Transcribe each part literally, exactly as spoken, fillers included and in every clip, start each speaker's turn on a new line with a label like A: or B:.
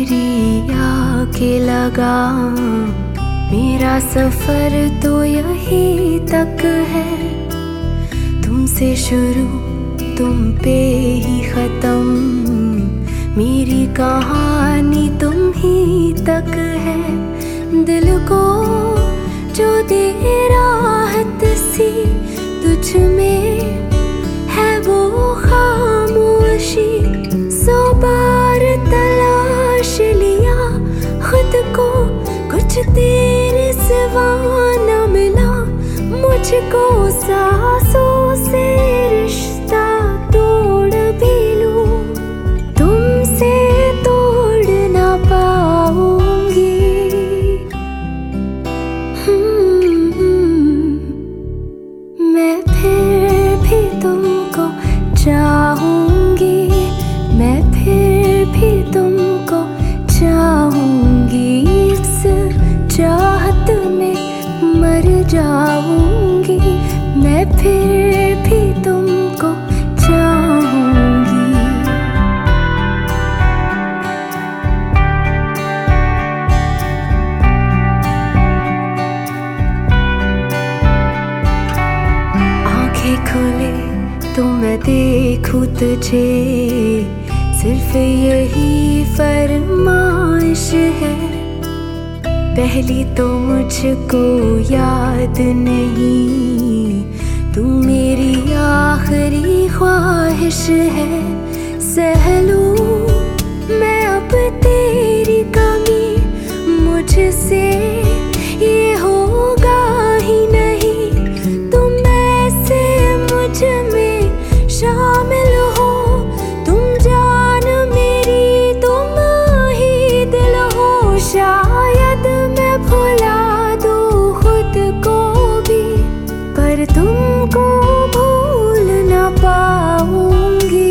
A: मेरी आके लगा, मेरा सफर तो यही तक है। तुमसे शुरू तुम पे ही खत्म, मेरी कहानी तुम ही तक है। दिल को जो दे राहत सी तुझ में है वो खामोशी। सौ बार तलाश लिया खुद को, कुछ तेरे सिवा न मिला मुझको। सांसों से रिश्ता तोड़ भी लूं, तुमसे तोड़ ना पाऊंगी। मैं फिर भी तुमको चाहूंगी, मैं फिर भी तुमको चाहूंगी। इस चाहत में मर जाऊंगी, मैं फिर भी तुमको चाहूंगी। आंखें खुले तो मैं देखूं तुझे, सिर्फ यही फरमाइश है। पहली तो मुझको याद नहीं, तू मेरी आखिरी ख्वाहिश है। सह लूं मैं अब तेरी कमी, मुझसे ये होगा ही नहीं। तुम ऐसे मुझ में शामिल हो, तुम जान मेरी तुम ही दिल हो। शायद मैं भुला दूं खुद को भी, पर तुमको भूल ना पाऊंगी।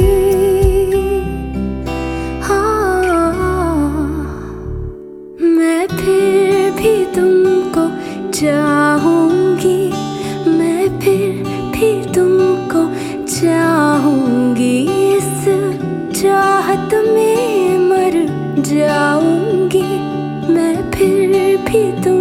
A: हाँ, मैं फिर भी तुमको चाहूंगी, मैं फिर भी तुमको चाहूंगी। इस चाहत में मर जाऊंगी, मैं फिर भी तुम